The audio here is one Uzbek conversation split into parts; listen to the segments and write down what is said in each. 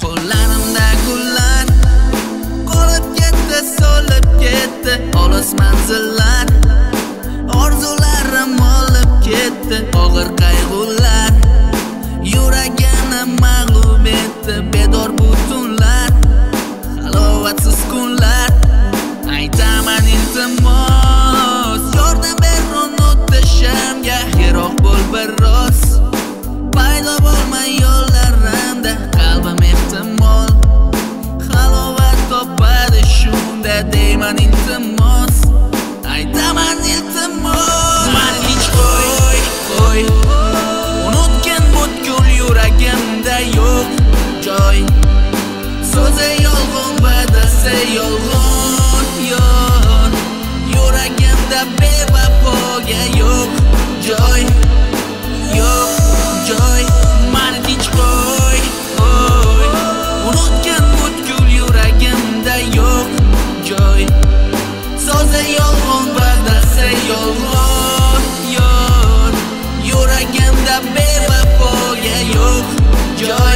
Qo'llarimda gullar qolib ketdi, so'lib ketdi olis manzillar. Orzularim olib ketdi og'ir qayg'ular. Yuragimni mag'lub etdi bedor bu tunlar, halovatsiz kunlar. Aytaman iltimos, yordam ber unutishimga, yiroq bo'l biroz. Paydo bo'lma yo'llarimda, qalbim ehtimol halovat topadi shunda. Deyman iltimos, aytaman iltimos. Mani tinch qo'y, unutgin butkul yuragimda yo'q joy. So'zi yolg'on, va'dasi yolg'on, yor. Yuragimda bevafoga yo'q joy, yo'q joy. Mani tinch qo'y, unutgin butkul yuragimda yo'q joy. So'zi yolg'on, va'dasi yolg'on, yor. Yuragimda bevafoga yo'q joy,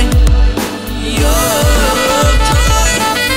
yo'q joy.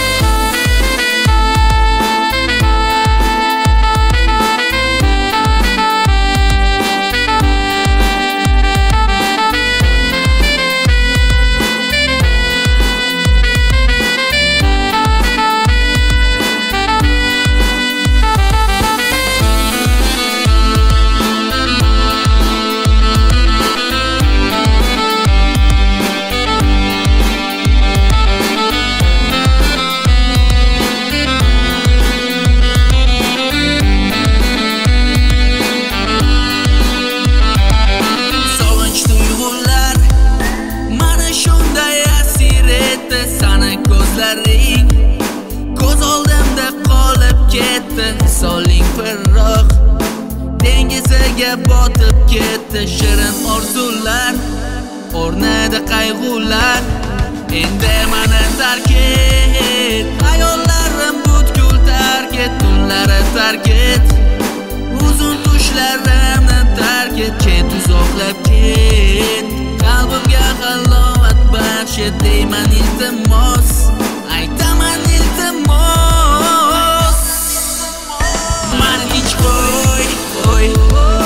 Ko'z oldimda qolib ketdi, soling firroq dengiziga botib ketdi. Shirin orzular o'rnida qayg'ular. Endi mani tark et, hayollarim butkul tark et. Tunlari tark et, uzun tushlarimni tark et. Ket uzoqlab ket, qalbimga halovat baxsh et. Deyman iltimos, aytaman iltimos. Mani tinch qo'y,